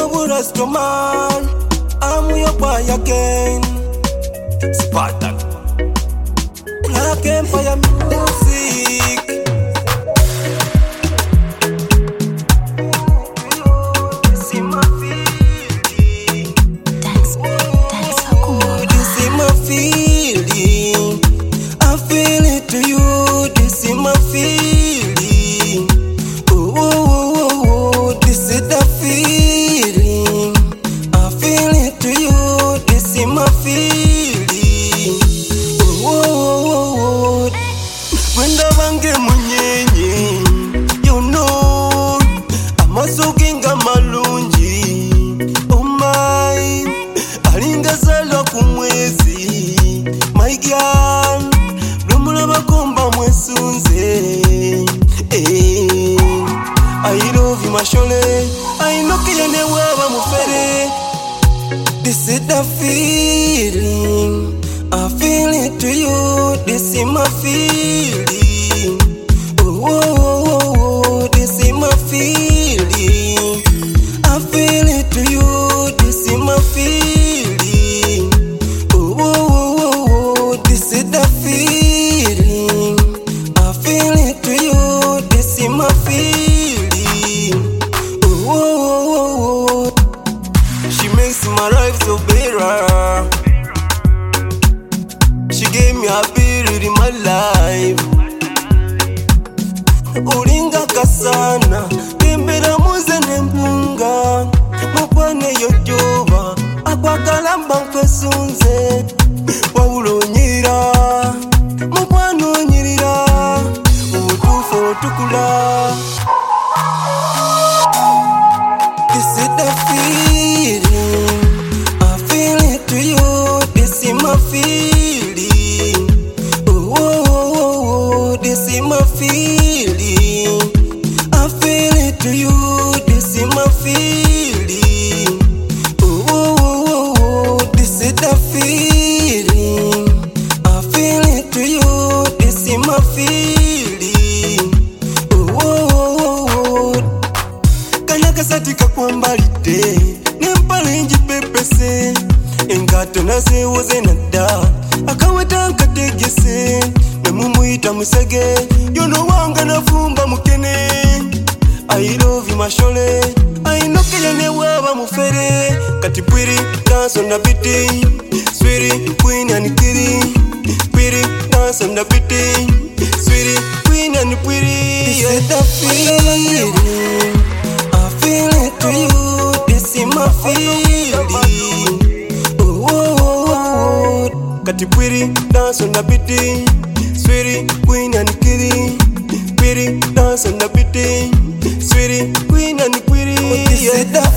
Rastaman, I'm your boy again. Spartan, Black Empire music. This is my feeling. Thanks Hakuma. This is my feeling. I feel it to you. This is my feeling. Oh, this is the feeling. I feel it to you. This is my feeling. Oh, when the bange munyenye, you know I'm also kinga malunji. Oh my, alinga salo kumwezi. My girl, lumula bakomba mwesunze. I love you, my shole. I know you never mufere. This is the feeling. I feel it to you. This is my feeling. Oh, this is my feeling. I feel it to you. This is my feeling. Oh, this is the feeling. I feel it to you. This is my feeling. Oh, she makes my life so better. She gave me a period in my life. Ulinga kasana, kimbira muze nempunga. Mupane yojoba, akwa kalamba mfesunze. Waulo nyira, mupano nyirira. Utufo tukula. This is the feeling. I feel it to you. This is my feeling. Oh, this is my feeling. I feel it to you. This is my feeling. Oh, this is the feeling. I feel it to you. This is my feeling. Oh, kanaka satika kwambalite nempale njipepese engato nasewoze nadda akaweta nkategese nemumuyita musege yono wanga nafumba mukene. I love you, my shole. I know kaya newaba mufere kati pwiri dance on the beat. Sweetie queen and kitty, pwiri dance on the beat. Sweetie queen and pwiri. This is the feeling. I feel it to you. This is my feeling. Oh, kati pwiri dance on the beat. Sweetie queen and kitty, pwiri dance on the beat. Sweetie queen and pwiri. This is the